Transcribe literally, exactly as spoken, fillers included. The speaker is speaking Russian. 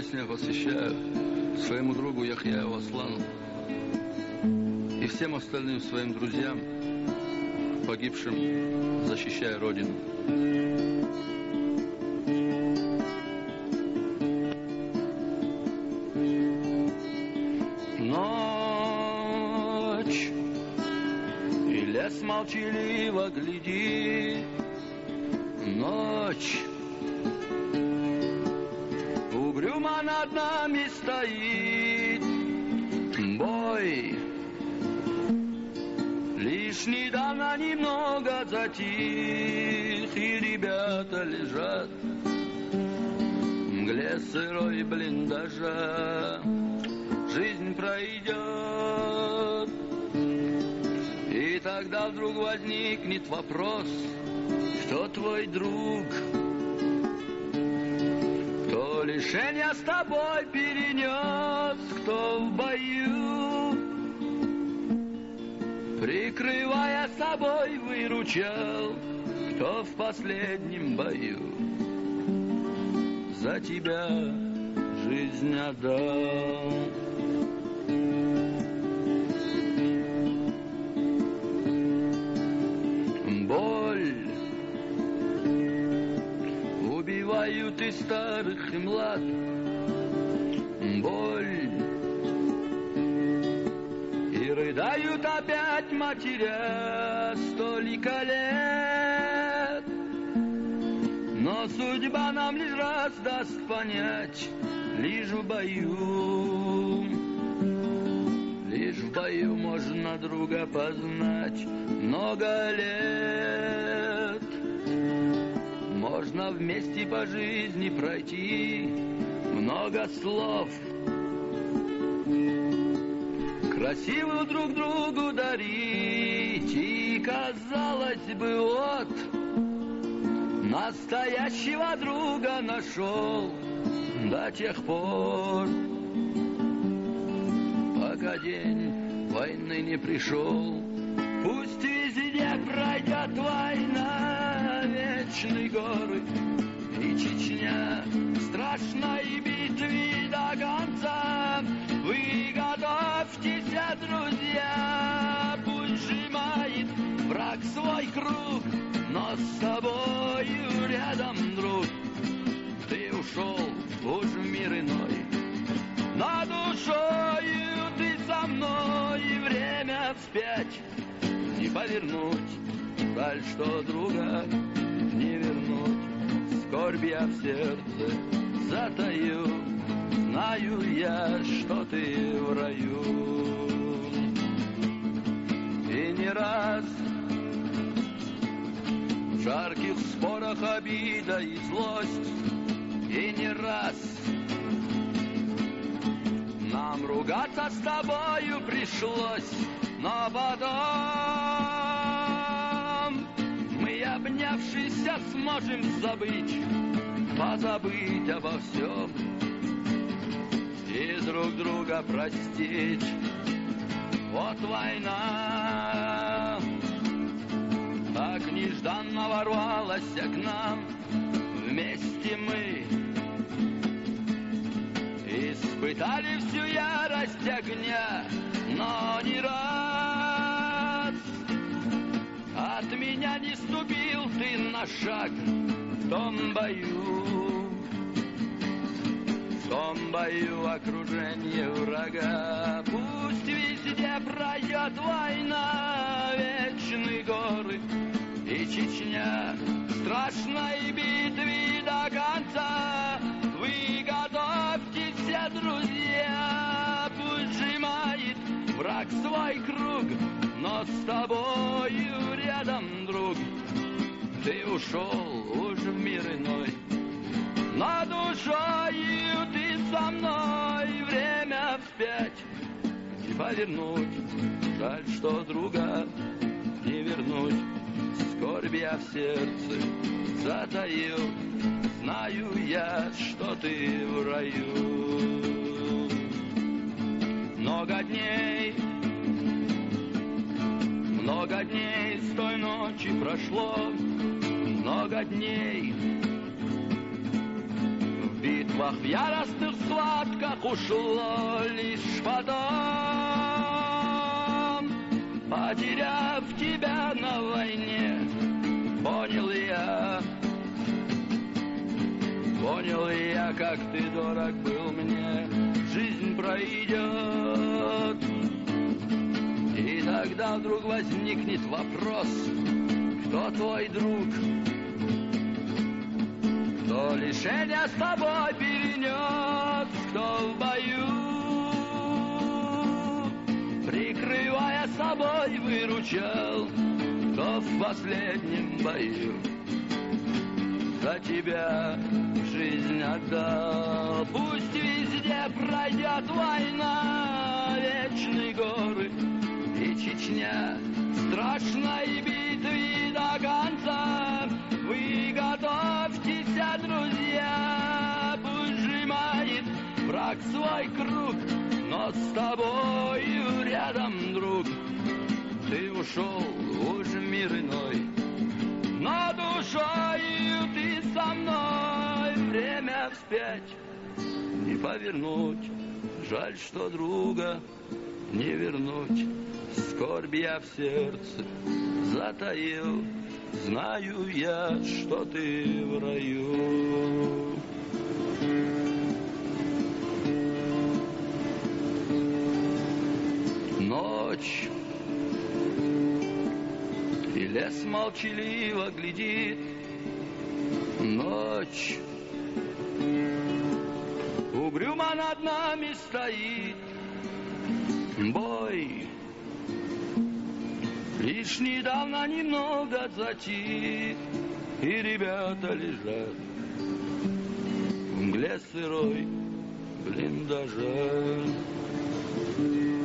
песнях посвящаю своему другу Яхьяеву Аслану и всем остальным своим друзьям, погибшим, защищая Родину. Ночь, и лес молчаливо глядит. Ночь, угрюмо над нами стоит. Бой лишь недавно немного затих, и ребята лежат в мгле сырой блиндажа. Жизнь пройдет, и тогда вдруг возникнет вопрос: кто твой друг? Кто лишения с тобой перенес? Кто в бою, прикрывая собой, выручал? Кто в последнем бою за тебя жизнь отдал? Боль убивают и старых, и млад. Боль, и рыдают опять матеря столько лет. Но судьба нам лишь раз даст понять: лишь в бою, лишь в бою можно друга познать. Много лет можно вместе по жизни пройти, много слов красивую друг другу дарить. И, казалось бы, вот настоящего друга нашел до тех пор, пока день войны не пришел. Пусть везде пройдет война, вечные горы и Чечня, страшной битве до конца. Вы готовьтесь, друзья, пусть сжимает враг свой круг, но с тобою рядом, друг. Ты ушел уж в мир иной, на душою ты со мной, и время вспять не повернуть. Жаль, что друга не вернуть. Скорбь я в сердце затаю, знаю я, что ты в раю. И не раз в жарких спорах обида и злость, и не раз нам ругаться с тобою пришлось. Но потом мы, обнявшись, сможем забыть, позабыть обо всем и друг друга простить. Вот война так нежданно ворвалась к нам. Вместе мы испытали всю ярость огня, но не раз от меня не ступил ты на шаг в том бою, в том бою окружение врага. Пусть везде пройдет война, вечные горы и Чечня, страшной битве до конца. Вы готовьтесь, все друзья, пусть сжимает враг свой круг, но с тобою рядом, друг. Ты ушел уж в мир иной, но душою ты со мной, время вспять не повернуть. Жаль, что друга не вернуть. Скорбь я в сердце затаил, знаю я, что ты в раю. Много дней, много дней с той ночи прошло, много дней в битвах, в яростных схватках ушло лишь потом, потеряв тебя на войне, понял я, понял я, как ты дорог был мне. Жизнь пройдет, и тогда вдруг возникнет вопрос: кто твой друг? Кто лишения с тобой перенес, кто в бою, прикрывая собой, выручал, кто в последнем бою за тебя жизнь отдал. Пусть везде пройдет война, вечные горы и Чечня, страшной битвы до конца. Вы готовьтесь, друзья, пусть сжимает враг свой круг, но с тобою рядом, друг. Ты ушел уже в мир иной, но душою ты со мной. Время вспять не повернуть, жаль, что друга не вернуть. Скорбь я в сердце затаил, знаю я, что ты в раю. Ночь, и лес молчаливо глядит. Ночь, угрюмо над нами стоит. Бой лишь недавно немного затих, и ребята лежат в мгле сырой блиндажа.